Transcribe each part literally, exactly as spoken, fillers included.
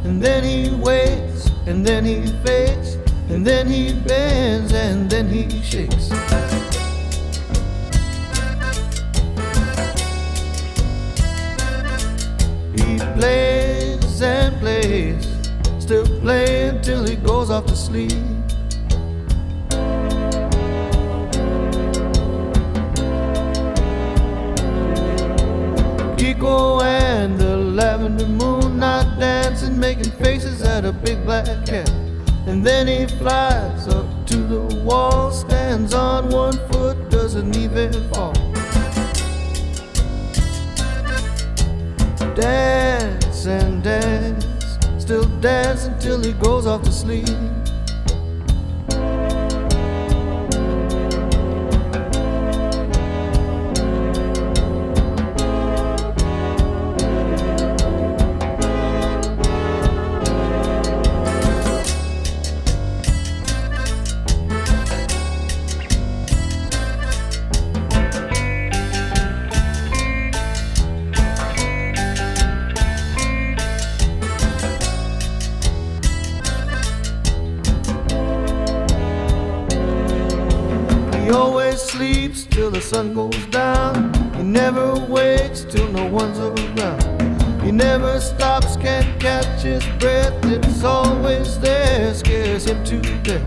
and then he waits, and then he fades, and then he bends, and then he shakes. He plays and plays, still playing till he goes off to sleep. Kiko and the lavender moon not dancing, making faces at a big black cat. And then he flies up to the wall, stands on one foot, doesn't even fall. Dance and dance, still dance until he goes off to sleep. He always sleeps till the sun goes down. He never wakes till no one's around. He never stops, can't catch his breath. It's always there, scares him to death.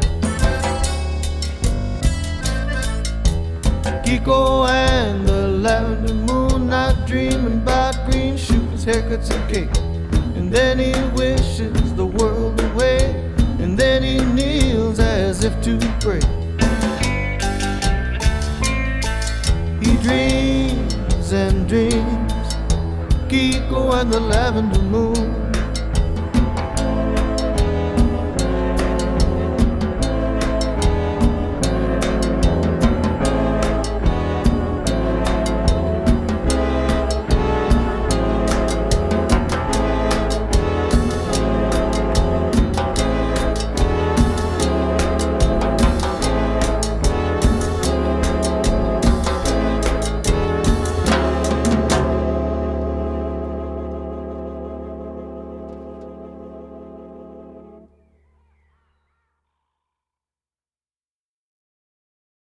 Kiko and the lavender moon, not dreaming about green shoes, haircuts and cake. And then he wishes the world away, and then he kneels as if to pray. He dreams and dreams, Kiko and the lavender moon.